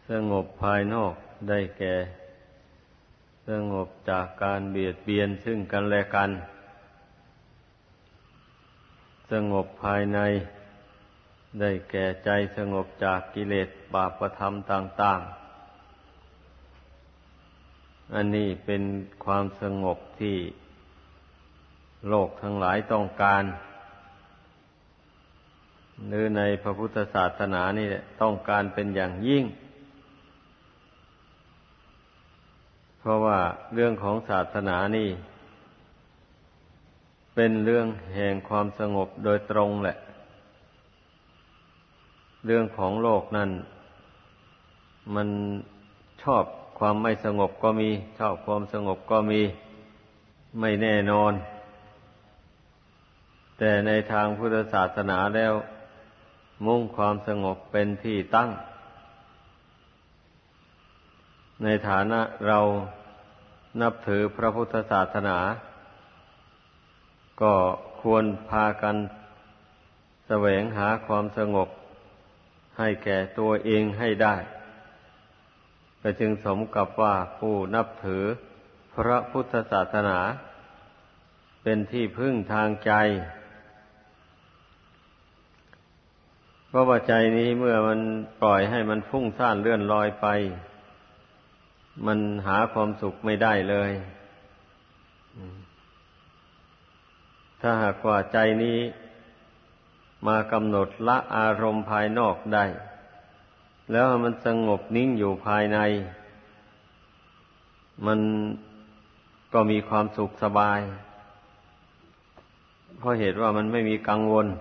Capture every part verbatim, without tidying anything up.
สงบภายนอกได้แก่สงบจากการเบียดเบียนซึ่งกันและกันสงบภายในได้แก่ใจสงบจากกิเลสบาปธรรมต่างๆอันนี้เป็นความสงบที่โลกทั้งหลายต้องการหรือในพระพุทธศาสนานี่ต้องการเป็นอย่างยิ่งเพราะว่าเรื่องของศาสนานี่เป็นเรื่องแห่งความสงบโดยตรงแหละเรื่องของโลกนั่นมันชอบความไม่สงบก็มีชอบความสงบก็มีไม่แน่นอนแต่ในทางพุทธศาสนาแล้วมุ่งความสงบเป็นที่ตั้งในฐานะเรานับถือพระพุทธศาสนาก็ควรพากันแสวงหาความสงบให้แก่ตัวเองให้ได้ก็จึงสมกับว่าผู้นับถือพระพุทธศาสนาเป็นที่พึ่งทางใจเพราะว่าใจนี้เมื่อมันปล่อยให้มันฟุ้งซ่านเลื่อนลอยไปมันหาความสุขไม่ได้เลยถ้าหากว่าใจนี้มากำหนดละอารมณ์ภายนอกได้แล้วมันสงบนิ่งอยู่ภายในมันก็มีความสุขสบายเพราะเหตุว่ามันไม่มีกังวล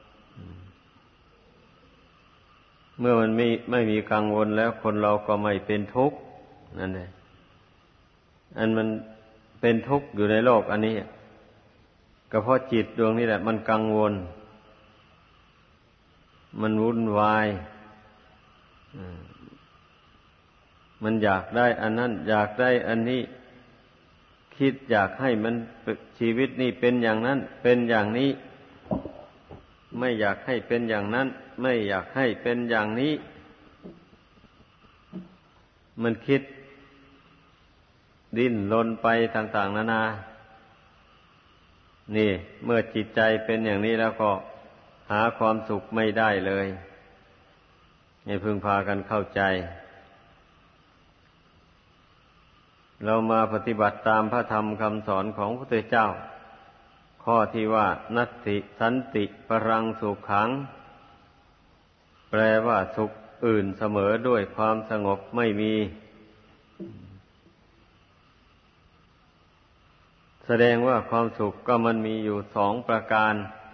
เมื่อมันไม่ไม่มีกังวลแล้วคนเราก็ไม่เป็นทุกข์นั่นเองอันมันเป็นทุกข์อยู่ในโลกอันนี้ก็เพราะจิตดวงนี้แหละมันกังวลมันวุ่นวายมันอยากได้อันนั้นอยากได้อันนี้คิดอยากให้มันชีวิตนี่เป็นอย่างนั้นเป็นอย่างนี้ไม่อยากให้เป็นอย่างนั้นไม่อยากให้เป็นอย่างนี้มันคิดดิ้นรนไปต่างๆนานานี่เมื่อจิตใจเป็นอย่างนี้แล้วก็หาความสุขไม่ได้เลยให้พึงพากันเข้าใจเรามาปฏิบัติตามพระธรรมคำสอนของพระพุทธเจ้าข้อที่ว่านัตติสันติปรังสุขังแปลว่าสุขอื่นเสมอด้วยความสงบไม่มีแสดงว่าความสุขก็มันมีอยู่สองประการ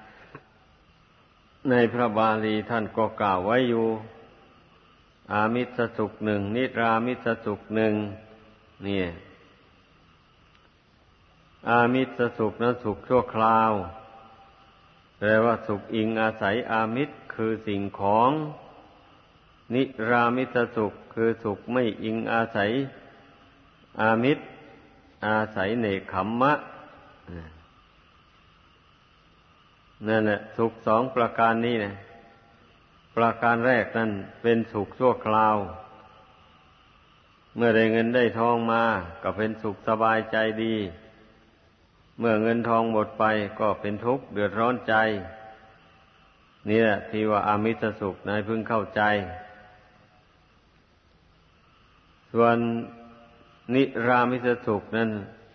ในพระบาลีท่านก็กล่าวไว้อยู่อามิสสุขหนึ่งนิรามิสสุขหนึ่งนี่อามิสสุขนั้นสุขชั่วคราวแปลว่าสุขอิงอาศัยอามิสคือสิ่งของนิรามิสสุขคือสุขไม่อิงอาศัยอามิสอาศัยเนกขัมมะนั่นแหละสุขสองประการนี้นะประการแรกนั่นเป็นสุขชั่วคราวเมื่อได้เงินได้ทองมาก็เป็นสุขสบายใจดีเมื่อเงินทองหมดไปก็เป็นทุกข์เดือดร้อนใจนี่แหละที่ว่าอามิสสุขนายพึงเข้าใจส่วนนิรามิสสุขนั้น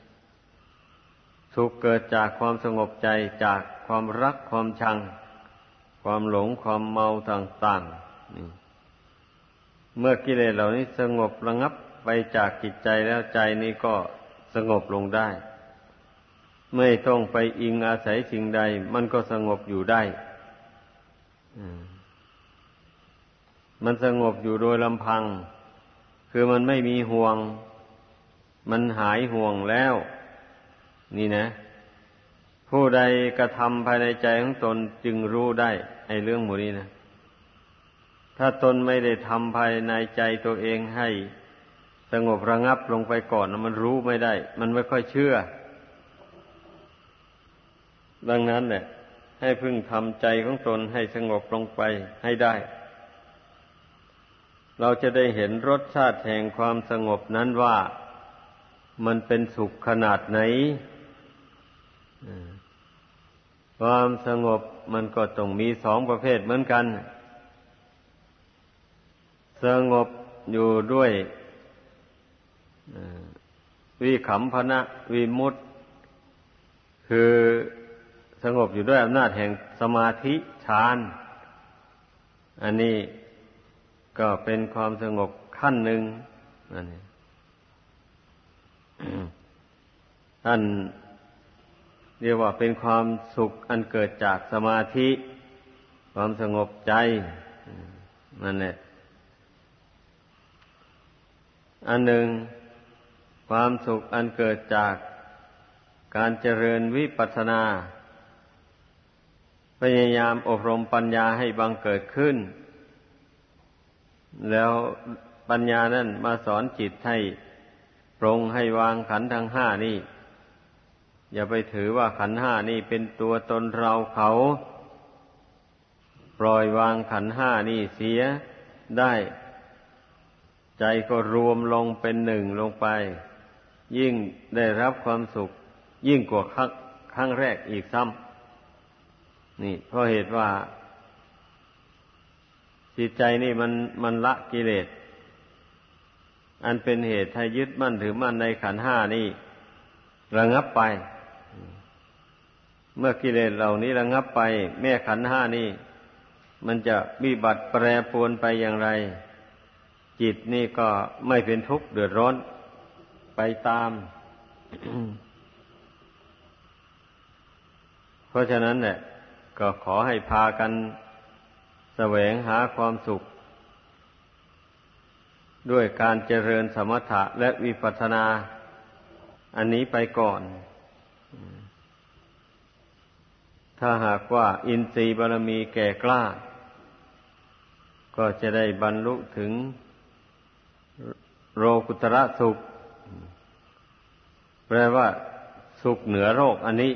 สุขเกิดจากความสงบใจจากความรักความชังความหลงความเมาต่างๆนี่เมื่อกิเลสเหล่านี้สงบระงับไปจากจิตใจแล้วใจนี้ก็สงบลงได้ไม่ต้องไปอิงอาศัยสิ่งใดมันก็สงบอยู่ได้มันสงบอยู่โดยลำพังคือมันไม่มีห่วงมันหายห่วงแล้วนี่นะผู้ใดกระทำภายในใจของตนจึงรู้ได้ไอ้เรื่องหมู่นี้นะถ้าตนไม่ได้ทำภายในใจตัวเองให้สงบระงับลงไปก่อนมันรู้ไม่ได้มันไม่ค่อยเชื่อดังนั้นแหละให้พึงทำใจของตนให้สงบลงไปให้ได้เราจะได้เห็นรสชาติแห่งความสงบนั้นว่ามันเป็นสุขขนาดไหนความสงบมันก็ต้องมีสองประเภทเหมือนกันสงบอยู่ด้วยวิคัมภนะวิมุตติคือสงบอยู่ด้วยอำนาจแห่งสมาธิฌานอันนี้ก็เป็นความสงบขั้นหนึ่งนั่นเองท่านเรียกว่าเป็นความสุขอันเกิดจากสมาธิความสงบใจนั่นแหละอันหนึ่งความสุขอันเกิดจากการเจริญวิปัสสนาพยายามอบรมปัญญาให้บังเกิดขึ้นแล้วปัญญานั้นมาสอนจิตให้ปรงให้วางขันธ์ทั้งห้านี่อย่าไปถือว่าขันธ์ห้านี่เป็นตัวตนเราเขาปล่อยวางขันธ์ห้านี่เสียได้ใจก็รวมลงเป็นหนึ่งลงไปยิ่งได้รับความสุขยิ่งกว่าครั้งครั้งแรกอีกซ้ำนี่เพราะเหตุว่าจิตใจนี่มันมันละกิเลสอันเป็นเหตุให้ยึดมั่นถือมั่นในขันธ์ห้านี่ระงับไปเมื่อกิเลสเหล่านี้ระงับไปแม่ขันธ์ห้านี่มันจะวิบัติแปรปรวนไปอย่างไรจิตนี่ก็ไม่เป็นทุกข์เดือดร้อนไปตาม เพราะฉะนั้นเนี่ยก็ขอให้พากันแสวงหาความสุขด้วยการเจริญสมถะและวิปัสสนาอันนี้ไปก่อนถ้าหากว่าอินทรีย์บารมีแก่กล้าก็จะได้บรรลุถึงโลกุตระสุขแปลว่าสุขเหนือโลกอันนี้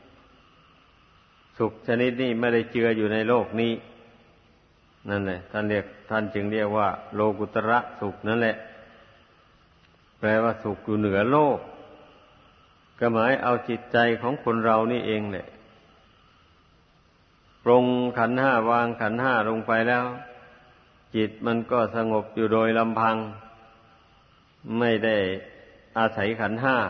สุขชนิดนี้ไม่ได้เจืออยู่ในโลกนี้นั่นแหละท่านเรียกท่านจึงเรียกว่าโลกุตระสุขนั่นแหละแปลว่าสุขอยู่เหนือโลกก็หมายเอาจิตใจของคนเรานี่เองแหละปรงขันธ์ห้าวางขันธ์ห้าลงไปแล้วจิตมันก็สงบอยู่โดยลำพังไม่ได้อาศัยขันธ์ห้า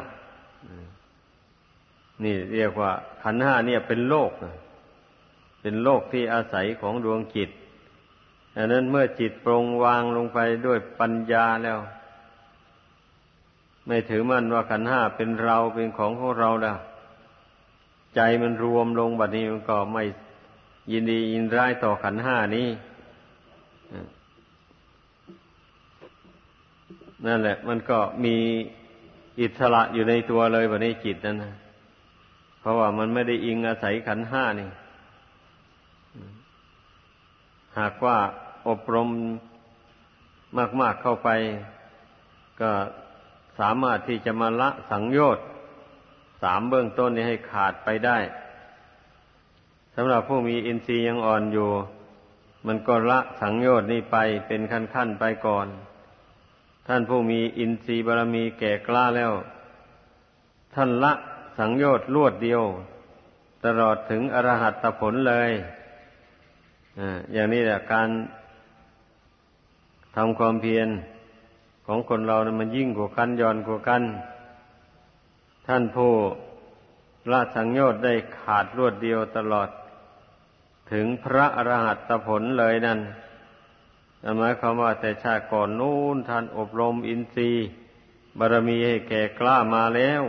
นี่เรียกว่าขันธ์ห้าเนี่ยเป็นโลกเป็นโลกที่อาศัยของดวงจิตดังนั้นเมื่อจิตปรงวางลงไปด้วยปัญญาแล้วไม่ถือมั่นว่าขันธ์ห้าเป็นเราเป็นของของเราแล้วใจมันรวมลงบัดนี้มันก็ไม่ยินดียินร้ายต่อขันธ์ห้านี้นั่นแหละมันก็มีอิสระอยู่ในตัวเลยบัดนี้จิตนั่นนะเพราะว่ามันไม่ได้อิงอาศัยขันธ์ห้านี่หากว่าอบรมมากๆเข้าไปก็สามารถที่จะมาละสังโยชน์สามเบื้องต้นนี้ให้ขาดไปได้สำหรับผู้มีอินทรีย์ยังอ่อนอยู่มันก็ละสังโยชน์นี้ไปเป็นขั้นๆไปก่อนท่านผู้มีอินทรีย์บารมีแก่กล้าแล้วท่านละสังโยชน์รวดเดียวตลอดถึงอรหัตผลเลยอ่าอย่างนี้แหละการทำความเพียรของคนเรานะมันยิ่งกว่ากันย่อนกว่ากันท่านผู้ละสังโยชน์ได้ขาดรวดเดียวตลอดถึงพระอรหัตผลเลยนั่นหมายความว่าแต่ชาติก่อนนู้นท่านอบรมอินทรีย์บารมีให้แก่กล้ามาแล้ว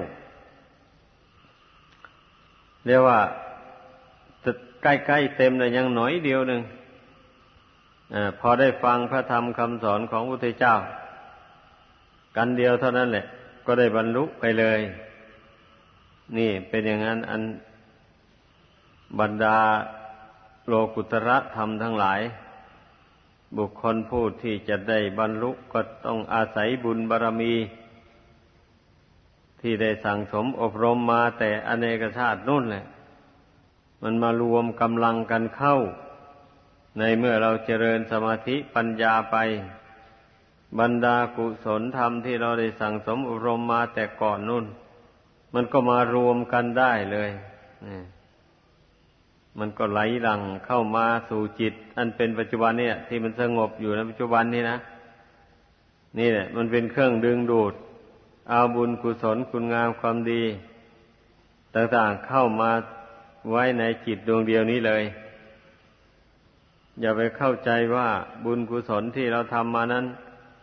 เรียกว่าใกล้ๆเต็มเลยยังหน่อยเดียวหนึ่งอพอได้ฟังพระธรรมคำสอนของพระพุทธเจ้ากันเดียวเท่านั้นแหละก็ได้บรรลุไปเลยนี่เป็นอย่างนั้นอันบรรดาโลกุตระธรรมทั้งหลายบุคคลผู้ที่จะได้บรรลุก็ต้องอาศัยบุญบารมีที่ได้สั่งสมอบรมมาแต่อเนกชาตินู่นแหละมันมารวมกำลังกันเข้าในเมื่อเราเจริญสมาธิปัญญาไปบรรดากุศลธรรมที่เราได้สั่งสมอบรมมาแต่ก่อนนู่นมันก็มารวมกันได้เลยมันก็ไหลหลั่งเข้ามาสู่จิตอันเป็นปัจจุบันเนี่ยที่มันสงบอยู่ในปัจจุบันนี้นะนี่แหละมันเป็นเครื่องดึงดูดเอาบุญกุศลคุณงามความดีต่างๆเข้ามาไว้ในจิตดวงเดียวนี้เลยอย่าไปเข้าใจว่าบุญกุศลที่เราทำมานั้น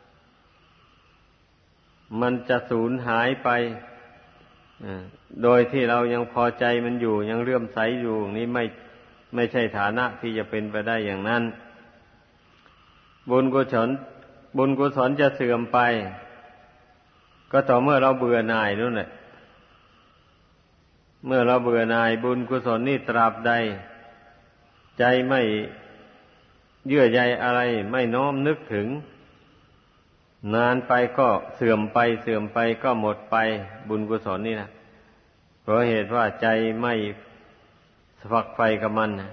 มันจะสูญหายไปโดยที่เรายังพอใจมันอยู่ยังเลื่อมใสอยู่นี่ไม่ไม่ใช่ฐานะที่จะเป็นไปได้อย่างนั้นบุญกุศลบุญกุศลจะเสื่อมไปก็ต่อเมื่อเราเบื่อหน่ายนั่นแหละเมื่อเราเบื่อหน่ายบุญกุศลนี่ตราบใดใจไม่เยื่อใยอะไรไม่น้อมนึกถึงนานไปก็เสื่อมไปเสื่อมไปก็หมดไปบุญกุศลนี่นะเพราะเหตุว่าใจไม่ฝักใฝ่กับมันนะ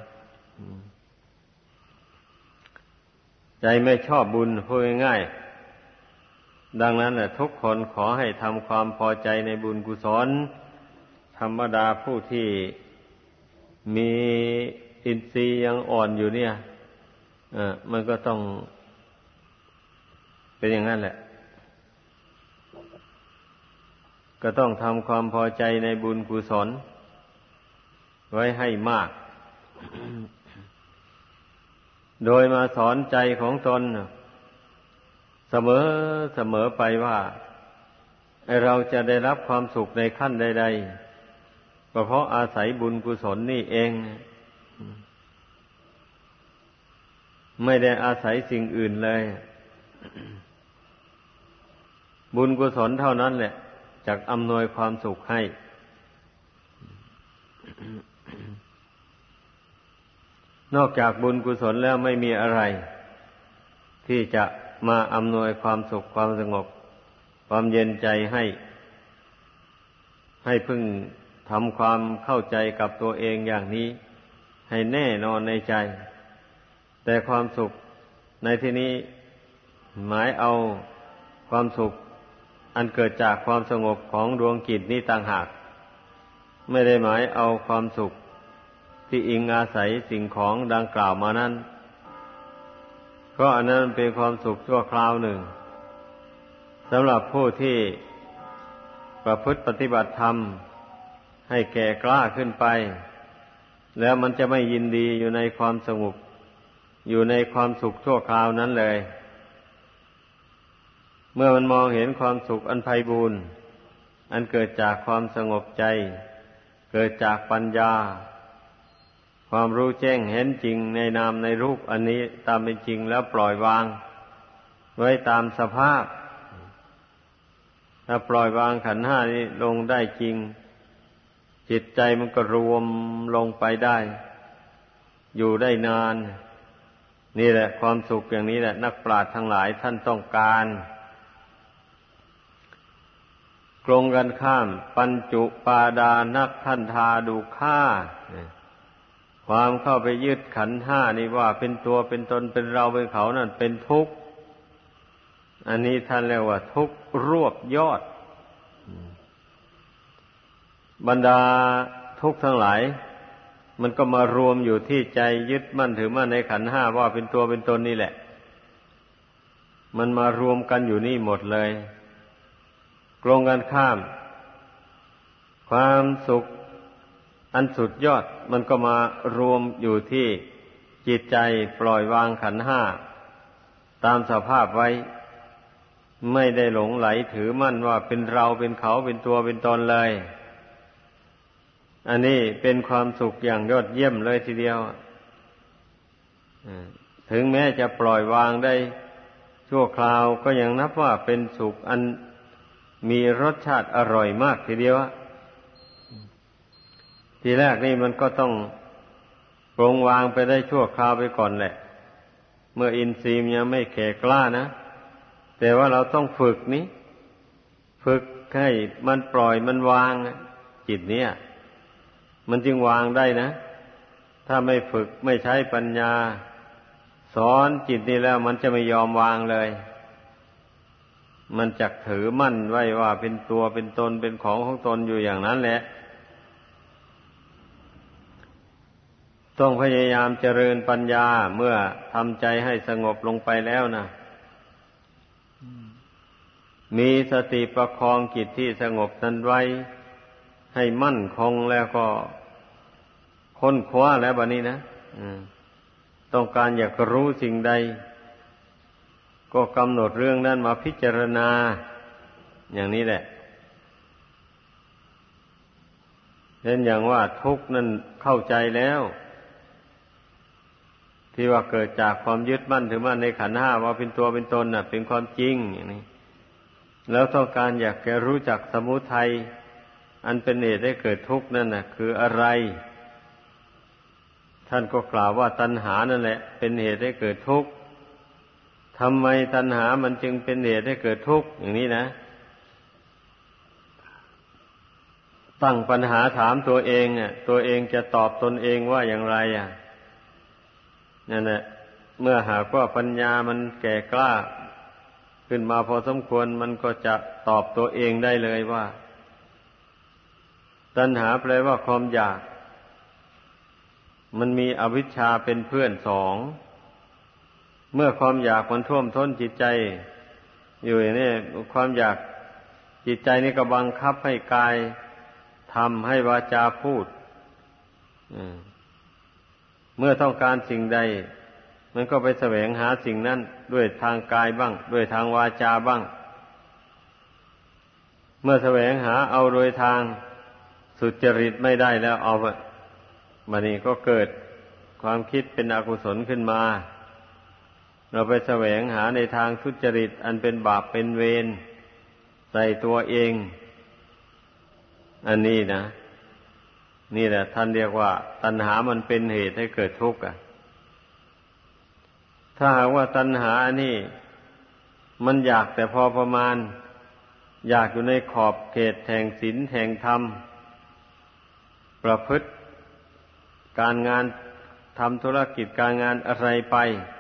ใจไม่ชอบบุญพูดง่ายๆดังนั้นแหละทุกคนขอให้ทำความพอใจในบุญกุศลธรรมดาผู้ที่มีอินทรีย์ยังอ่อนอยู่เนี่ยอ่ามันก็ต้องเป็นอย่างนั้นแหละก็ต้องทำความพอใจในบุญกุศลไว้ให้มาก โดยมาสอนใจของตนเสมอเสมอไปว่าเราจะได้รับความสุขในขั้นใดๆก็เพราะอาศัยบุญกุศลนี่เองไม่ได้อาศัยสิ่งอื่นเลยบุญกุศลเท่านั้นแหละจักอำนวยความสุขให้นอกจากบุญกุศลแล้วไม่มีอะไรที่จะมาอำนวยความสุขความสงบความเย็นใจให้ให้พึงทำความเข้าใจกับตัวเองอย่างนี้ให้แน่นอนในใจแต่ความสุขในที่นี้หมายเอาความสุขอันเกิดจากความสงบของดวงจิตนี้ต่างหากไม่ได้หมายเอาความสุขที่อิงอาศัยสิ่งของดังกล่าวมานั้นเพราะอันนั้นเป็นความสุขชั่วคราวหนึ่งสำหรับผู้ที่ประพฤติปฏิบัติธรรมให้แก่กล้าขึ้นไปแล้วมันจะไม่ยินดีอยู่ในความสงบอยู่ในความสุขชั่วคราวนั้นเลยเมื่อมันมองเห็นความสุขอันไพบูรณ์อันเกิดจากความสงบใจเกิดจากปัญญาความรู้แจ้งเห็นจริงในนามในรูปอันนี้ตามเป็นจริงแล้วปล่อยวางไว้ตามสภาพถ้าปล่อยวางขันธ์ห้านี้ลงได้จริงจิตใจมันก็รวมลงไปได้อยู่ได้นานนี่แหละความสุขอย่างนี้แหละนักปราชญ์ทั้งหลายท่านต้องการตรงกันข้ามปัญจุปาดานักขันธาดุข่าความเข้าไปยึดขันธ์ห้านี่ว่าเป็นตัวเป็นตนเป็นเราเป็นเขานั่นเป็นทุกข์อันนี้ท่านเรียกว่าทุกข์รวบยอดบรรดาทุกข์ทั้งหลายมันก็มารวมอยู่ที่ใจยึดมั่นถือมั่นในขันธ์ห้าว่าเป็นตัวเป็นตนนี่แหละมันมารวมกันอยู่นี่หมดเลยตรงกันข้ามความสุขอันสุดยอดมันก็มารวมอยู่ที่จิตใจปล่อยวางขันธ์ห้าตามสภาพไว้ไม่ได้หลงไหลถือมั่นว่าเป็นเราเป็นเขาเป็นตัวเป็นตนเลยอันนี้เป็นความสุขอย่างยอดเยี่ยมเลยทีเดียวถึงแม้จะปล่อยวางได้ชั่วคราวก็ยังนับว่าเป็นสุขอันมีรสชาติอร่อยมากทีเดียวทีแรกนี่มันก็ต้องปรงวางไปได้ชั่วคราวไปก่อนแหละเมื่ออินทรีย์ยังไม่แก่กล้านะแต่ว่าเราต้องฝึกนี้ฝึกให้มันปล่อยมันวางจิตเนี่ยมันจึงวางได้นะถ้าไม่ฝึกไม่ใช้ปัญญาสอนจิตนี่แล้วมันจะไม่ยอมวางเลยมันจักถือมั่นไว้ว่าเป็นตัวเป็นตนเป็นของของตนอยู่อย่างนั้นแหละต้องพยายามเจริญปัญญาเมื่อทำใจให้สงบลงไปแล้วนะมีสติประคองจิตที่สงบนั้นไว้ให้มั่นคงแล้วก็ค้นคว้าแล้วบัดนี้นะต้องการอยากรู้สิ่งใดก็กำหนดเรื่องนั้นมาพิจารณาอย่างนี้แหละเช่นอย่างว่าทุกข์นั้นเข้าใจแล้วที่ว่าเกิดจากความยึดมั่นถือมั่นในขันธ์ห้าว่าเป็นตัวเป็นตนน่ะเป็นความจริงอย่างนี้แล้วต้องการอยากจะรู้จักสมุทัยอันเป็นเหตุให้เกิดทุกข์นั่นน่ะคืออะไรท่านก็กล่าวว่าตัณหานั่นแหละเป็นเหตุให้เกิดทุกข์ทำไมตัณหามันจึงเป็นเหตุให้เกิดทุกข์อย่างนี้นะตั้งปัญหาถามตัวเองอ่ะตัวเองจะตอบตนเองว่าอย่างไรอ่ะนั่นแหละเมื่อหากว่าปัญญามันแก่กล้าขึ้นมาพอสมควรมันก็จะตอบตัวเองได้เลยว่าตัณหาแปลว่าความอยากมันมีอวิชชาเป็นเพื่อนสองเมื่อความอยากมันท่วมท้นจิตใจอยู่อย่างนี้ความอยากจิตใจนี่ก็บังคับให้กายทำให้วาจาพูดเมื่อต้องการสิ่งใดมันก็ไปแสวงหาสิ่งนั้นด้วยทางกายบ้างด้วยทางวาจาบ้างเมื่อแสวงหาเอาโดยทางสุจริตไม่ได้แล้วเอาบัดนี้ก็เกิดความคิดเป็นอกุศลขึ้นมาเราไปแสวงหาในทางทุจริตอันเป็นบาปเป็นเวรใส่ตัวเองอันนี้นะนี่แหละท่านเรียกว่าตัณหามันเป็นเหตุให้เกิดทุกข์อ่ะถ้าหากว่าตัณหานี่มันอยากแต่พอประมาณอยากอยู่ในขอบเขตแห่งศีลแห่งธรรมประพฤติการงานทำธุรกิจการงานอะไรไป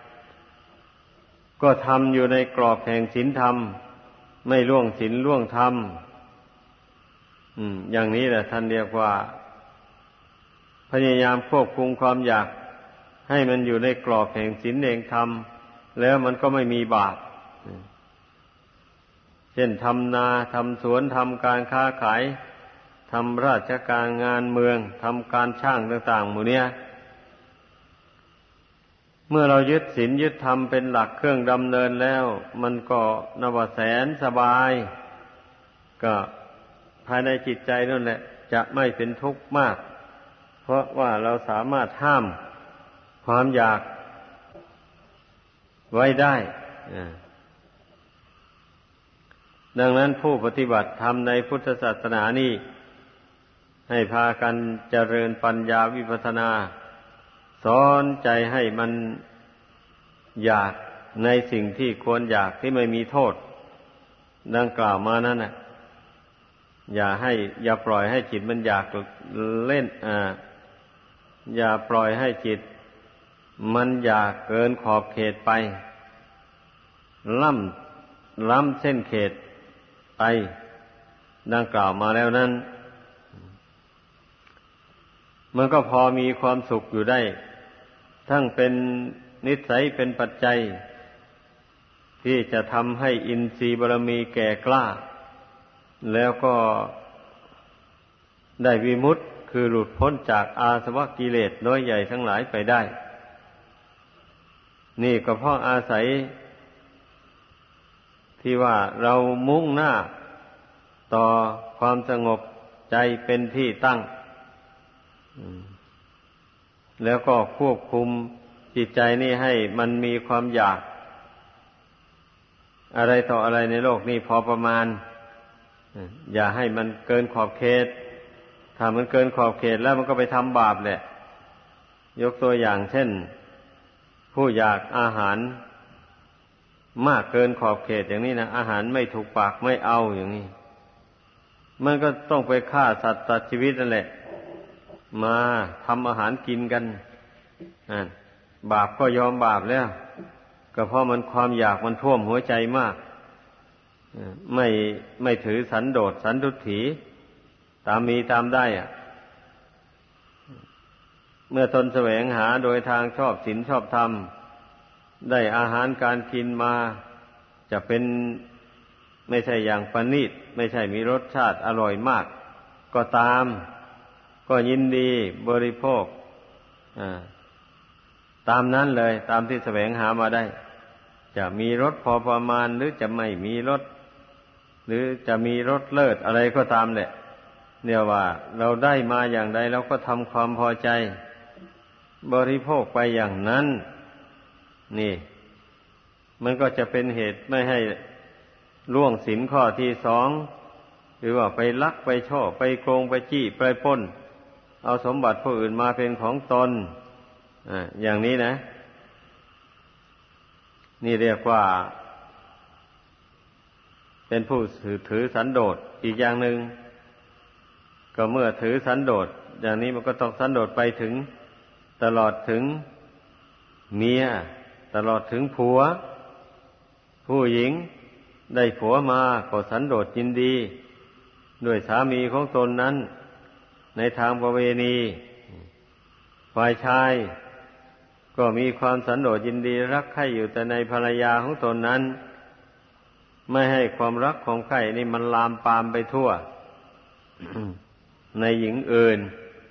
ก็ทำอยู่ในกรอบแห่งศีลธรรมไม่ล่วงศีลล่วงธรรมอืมอย่างนี้แหละท่านเรียกว่าพยายามควบคุมความอยากให้มันอยู่ในกรอบแห่งศีลแห่งธรรมแล้วมันก็ไม่มีบาปเช่นทำนาทำสวนทำการค้าขายทำราชการงานเมืองทำการช่างต่างๆหมู่เนี้ยเมื่อเรายึดศีลยึดธรรมเป็นหลักเครื่องดำเนินแล้วมันก็นวแสนสบายก็ภายในจิตใจนั่นแหละจะไม่เป็นทุกข์มากเพราะว่าเราสามารถห้ามความอยากไว้ได้ดังนั้นผู้ปฏิบัติธรรมในพุทธศาสนานี้ให้พากันเจริญปัญญาวิปัสสนาสอนใจให้มันอยากในสิ่งที่ควรอยากที่ไม่มีโทษดังกล่าวมานั้นน่ะอย่าให้อย่าปล่อยให้จิตมันอยากเล่นอ่าอย่าปล่อยให้จิตมันอยากเกินขอบเขตไปล้ำล้ำเส้นเขตไปดังกล่าวมาแล้วนั้นมันก็พอมีความสุขอยู่ได้ทั้งเป็นนิสัยเป็นปัจจัยที่จะทำให้อินทรีย์บารมีแก่กล้าแล้วก็ได้วิมุตติคือหลุดพ้นจากอาสวะกิเลสน้อยใหญ่ทั้งหลายไปได้นี่ก็เพราะอาศัยที่ว่าเรามุ่งหน้าต่อความสงบใจเป็นที่ตั้งแล้วก็ควบคุมจิตใจนี่ให้มันมีความอยากอะไรต่ออะไรในโลกนี้พอประมาณอย่าให้มันเกินขอบเขตถ้ามันเกินขอบเขตแล้วมันก็ไปทำบาปแหละยกตัวอย่างเช่นผู้อยากอาหารมากเกินขอบเขตอย่างนี้นะอาหารไม่ถูกปากไม่เอาอย่างนี้มันก็ต้องไปฆ่าสัตว์ตัดชีวิตนั่นแหละมาทำอาหารกินกันบาปก็ยอมบาปแล้วก็เพราะมันความอยากมันท่วมหัวใจมากไม่ไม่ถือสันโดษสันทุฏฐิตามมีตามได้อะเมื่อตนแสวงหาโดยทางชอบศีลชอบธรรมได้อาหารการกินมาจะเป็นไม่ใช่อย่างประณีตไม่ใช่มีรสชาติอร่อยมากก็ตามก็ยินดีบริโภคตามนั้นเลยตามที่แสวงหามาได้จะมีรสพอประมาณหรือจะไม่มีรสหรือจะมีรสเลิศอะไรก็ตามแหละเนี่ยว่าเราได้มาอย่างใดเราก็ทำความพอใจบริโภคไปอย่างนั้นนี่มันก็จะเป็นเหตุไม่ให้ล่วงศีลข้อที่สองหรือว่าไปลักไปช่อไปโกงไปจี้ไปปล้นเอาสมบัติผู้อื่นมาเป็นของตนอ่าอย่างนี้นะนี่เรียกว่าเป็นผู้ถือสันโดษอีกอย่างหนึ่งก็เมื่อถือสันโดษอย่างนี้มันก็ต้องสันโดษไปถึงตลอดถึงเมียตลอดถึงผัวผู้หญิงได้ผัวมาก็สันโดษยินดีด้วยสามีของตนนั้นในทางประเวณีฝ่ายชายก็มีความสันโดษยินดีรักใคร่อยู่แต่ในภรรยาของตนนั้นไม่ให้ความรักความใคร่นี่มันลามปามไปทั่ว ในหญิงอื่น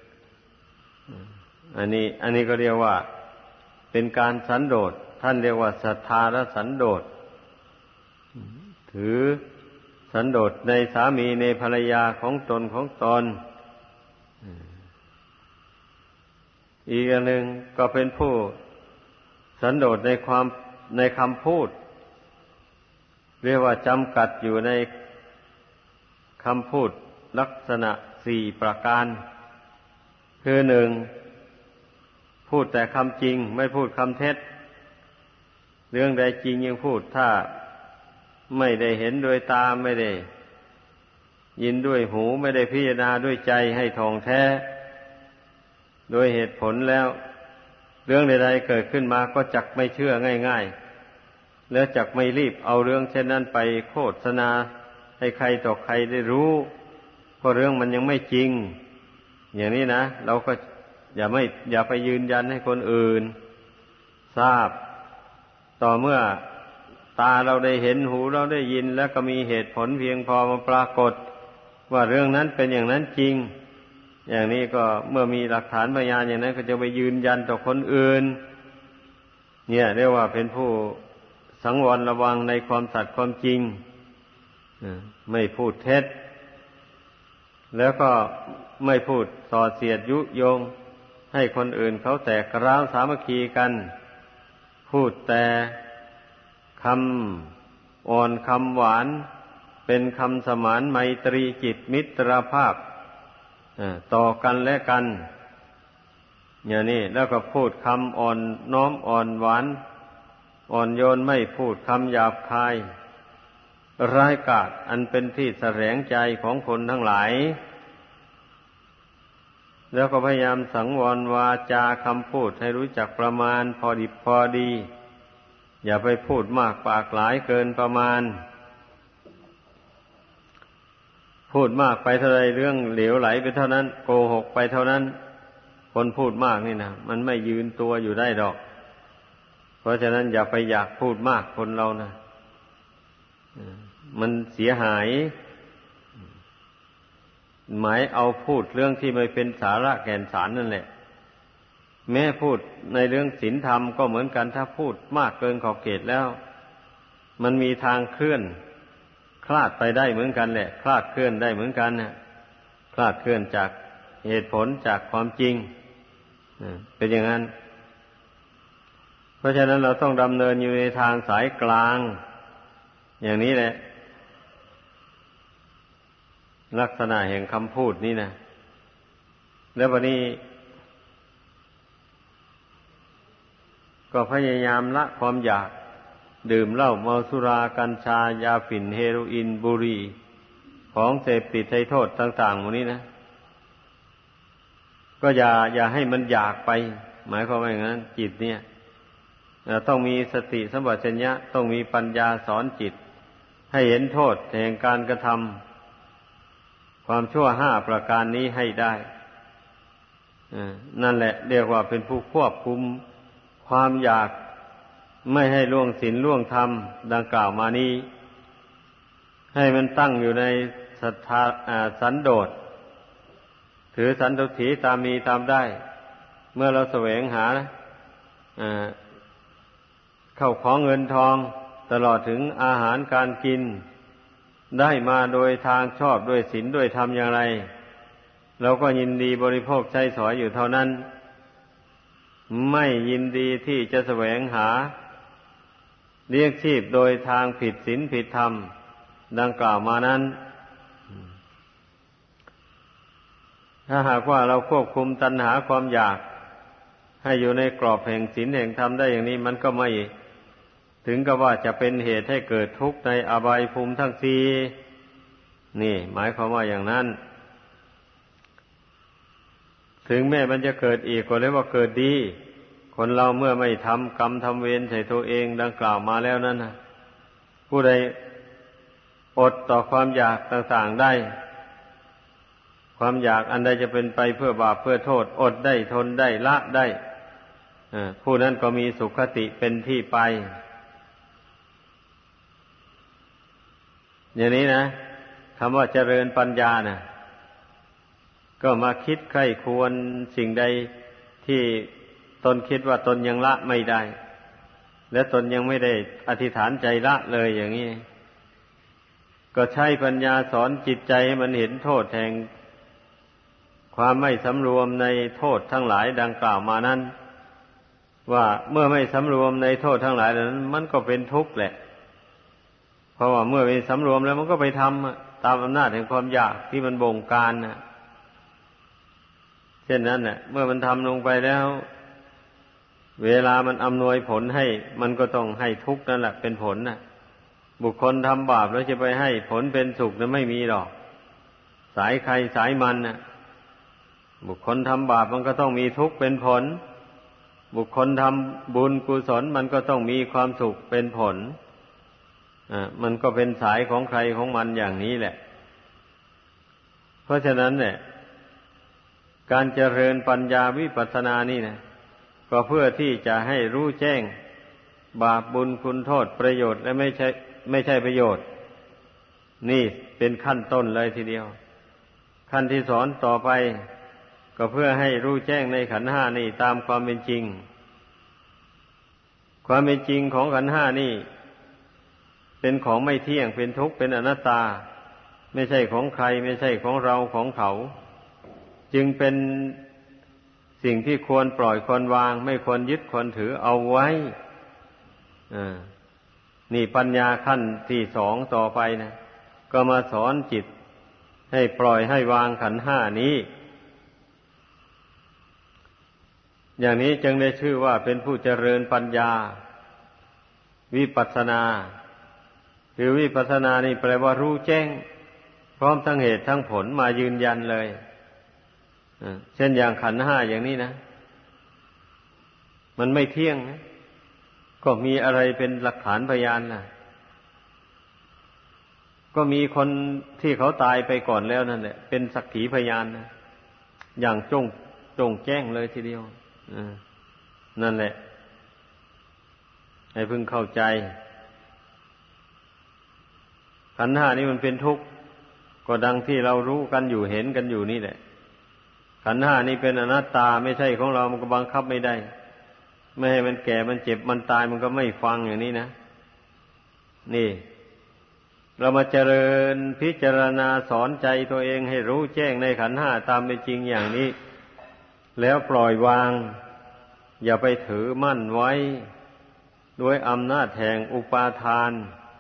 อันนี้อันนี้ก็เรียกว่าเป็นการสันโดษท่านเรียกว่าศรัทธาและสันโดษถือสันโดษในสามีในภรรยาของตนของตนอีกอันหนึ่งก็เป็นผู้สันโดษในความในคำพูดเรียกว่าจำกัดอยู่ในคำพูดลักษณะสี่ประการคือหนึ่งพูดแต่คำจริงไม่พูดคำเท็จเรื่องใดจริงยังพูดถ้าไม่ได้เห็นด้วยตาไม่ได้ยินด้วยหูไม่ได้พิจารณาด้วยใจให้ท่องแท้โดยเหตุผลแล้วเรื่องใดๆเกิดขึ้นมาก็จักไม่เชื่อง่ายๆแล้วจักไม่รีบเอาเรื่องเช่นนั้นไปโฆษณาให้ใครต่อใครได้รู้เพราะเรื่องมันยังไม่จริงอย่างนี้นะเราก็อย่าไม่อย่าไปยืนยันให้คนอื่นทราบต่อเมื่อตาเราได้เห็นหูเราได้ยินแล้วก็มีเหตุผลเพียงพอมาปรากฏว่าเรื่องนั้นเป็นอย่างนั้นจริงอย่างนี้ก็เมื่อมีหลักฐานพยานอย่างนั้นก็จะไปยืนยันต่อคนอื่นเนี่ยเรียกว่าเป็นผู้สังวรระวังในความสัตย์ความจริงไม่พูดเท็จแล้วก็ไม่พูดส่อเสียดยุยงให้คนอื่นเขาแตกร้าวสามัคคีกันพูดแต่คำอ่อนคำหวานเป็นคำสมานไมตรีจิตมิตรภาพต่อกันและกันอย่างนี้แล้วก็พูดคำอ่อนน้อมอ่อนหวานอ่อนโยนไม่พูดคำหยาบคายร้ายกาจอันเป็นที่แสลงใจของคนทั้งหลายแล้วก็พยายามสังวรวาจาคำพูดให้รู้จักประมาณพอดิบพอดีอย่าไปพูดมากปากหลายเกินประมาณพูดมากไปเท่าไรเรื่องเหลวไหลไปเท่านั้นโกหกไปเท่านั้นคนพูดมากนี่นะมันไม่ยืนตัวอยู่ได้ดอกเพราะฉะนั้นอย่าไปอยากพูดมากคนเรานะมันเสียหายหมายเอาพูดเรื่องที่ไม่เป็นสาระแก่นสารนั่นแหละแม้พูดในเรื่องศีลธรรมก็เหมือนกันถ้าพูดมากเกินขอบเขตแล้วมันมีทางเคลื่อนคลาดไปได้เหมือนกันแหละคลาดเคลื่อนได้เหมือนกันนะคลาดเคลื่อนจากเหตุผลจากความจริงเป็นอย่างนั้นเพราะฉะนั้นเราต้องดำเนินอยู่ในทางสายกลางอย่างนี้แหละลักษณะแห่งคำพูดนี้นะแล้ววันนี้ก็พยายามละความอยากดื่มเหล้าเมาสุรากัญชายาฝิ่นเฮโรอีนบุหรี่ของเสพติดให้โทษต่างๆหมดนี้นะก็อย่าอย่าให้มันอยากไปหมายความว่าอย่างนั้นจิตเนี่ยต้องมีสติสัมปชัญญะต้องมีปัญญาสอนจิตใให้เห็นโทษแห่งการกระทำความชั่วห้าประการนี้ให้ได้นั่นแหละเรียกว่าเป็นผู้ควบคุมความอยากไม่ให้ล่วงศีลล่วงธรรมดังกล่าวมานี้ให้มันตั้งอยู่ในศรัทธาสันโดษถือสันตุถีตามมีตามได้เมื่อเราแสวงหาเข้าของเงินทองตลอดถึงอาหารการกินได้มาโดยทางชอบด้วยศีลด้วยธรรมอย่างไรเราก็ยินดีบริโภคใช้สอยอยู่เท่านั้นไม่ยินดีที่จะแสวงหาเลี้ยงชีพโดยทางผิดศีลผิดธรรมดังกล่าวมานั้นถ้าหากว่าเราควบคุมตัณหาความอยากให้อยู่ในกรอบแห่งศีลแห่งธรรมได้อย่างนี้มันก็ไม่ถึงกับว่าจะเป็นเหตุให้เกิดทุกข์ในอบายภูมิทั้งสี่นี่หมายความว่าอย่างนั้นถึงแม้มันจะเกิดอีกก็เรียกว่าเกิดดีคนเราเมื่อไม่ทำกรรมทำเวรใส่ตัวเองดังกล่าวมาแล้วนั้นนะผู้ใดอดต่อความอยากต่างๆได้ความอยากอันใดจะเป็นไปเพื่อบาปเพื่อโทษอดได้ทนได้ละได้ผู้นั้นก็มีสุขติเป็นที่ไปอย่างนี้นะคำว่าเจริญปัญญานะก็มาคิดใคร่ควรสิ่งใดที่ตนคิดว่าตนยังละไม่ได้และตนยังไม่ได้อธิษฐานใจละเลยอย่างนี้ก็ใช้ปัญญาสอนจิตใจให้มันเห็นโทษแห่งความไม่สำรวมในโทษทั้งหลายดังกล่าวมานั้นว่าเมื่อไม่สำรวมในโทษทั้งหลายนั้นมันก็เป็นทุกข์แหละเพราะว่าเมื่อไม่สำรวมแล้วมันก็ไปทำตามอำนาจแห่งความอยากที่มันบงการนะเช่นนั้นแหละเมื่อมันทำลงไปแล้วเวลามันอำนวยผลให้มันก็ต้องให้ทุกข์นั่นแหละเป็นผลนะบุคคลทำบาปแล้วจะไปให้ผลเป็นสุขนั้นไม่มีหรอกสายใครสายมันนะบุคคลทำบาปมันก็ต้องมีทุกข์เป็นผลบุคคลทำบุญกุศลมันก็ต้องมีความสุขเป็นผลอ่ามันก็เป็นสายของใครของมันอย่างนี้แหละเพราะฉะนั้นเนี่ยการเจริญปัญญาวิปัสสนานี่นะก็เพื่อที่จะให้รู้แจ้งบาปบุญคุณโทษประโยชน์และไม่ใช่ไม่ใช่ประโยชน์นี่เป็นขั้นต้นเลยทีเดียวขั้นที่สอนต่อไปก็เพื่อให้รู้แจ้งในขันธ์ห้านี่ตามความเป็นจริงความเป็นจริงของขันธ์ห้านี่เป็นของไม่เที่ยงเป็นทุกข์เป็นอนัตตาไม่ใช่ของใครไม่ใช่ของเราของเขาจึงเป็นสิ่งที่ควรปล่อยควรวางไม่ควรยึดควรถือเอาไว้อ่านี่ปัญญาขั้นที่สองต่อไปนะก็มาสอนจิตให้ปล่อยให้วางขันธ์ห้านี้อย่างนี้จึงได้ชื่อว่าเป็นผู้เจริญปัญญาวิปัสสนาคือวิปัสสนานี่แปลว่ารู้แจ้งพร้อมทั้งเหตุทั้งผลมายืนยันเลยเช่นอย่างขันธ์ห้าอย่างนี้นะมันไม่เที่ยงนะก็มีอะไรเป็นหลักฐานพยานล่ะก็มีคนที่เขาตายไปก่อนแล้วนั่นแหละเป็นสักขีพยานนะอย่างจงจงแจ้งเลยทีเดียวนั่นแหละให้พึงเข้าใจขันธ์ห้านี้มันเป็นทุกข์ก็ดังที่เรารู้กันอยู่เห็นกันอยู่นี่แหละขันธ์ห้านี้เป็นอนัตตาไม่ใช่ของเรามันก็บังคับไม่ได้ไม่ให้มันแก่มันเจ็บมันตายมันก็ไม่ฟังอย่างนี้นะนี่เรามาเจริญพิจารณาสอนใจตัวเองให้รู้แจ้งในขันธ์ห้าตามเป็นจริงอย่างนี้แล้วปล่อยวางอย่าไปถือมั่นไว้ด้วยอำนาจแห่งอุปาทาน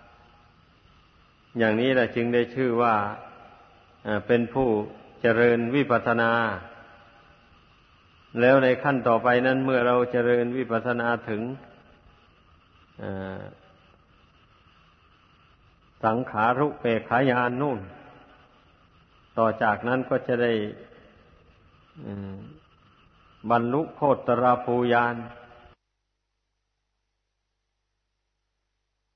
อย่างนี้แหละจึงได้ชื่อว่าเป็นผู้เจริญวิปัสสนาแล้วในขั้นต่อไปนั้นเมื่อเราเจริญวิปัสสนาถึงสังขารุเปกขายานนู่นต่อจากนั้นก็จะได้บรรลุโคตรภูญาณ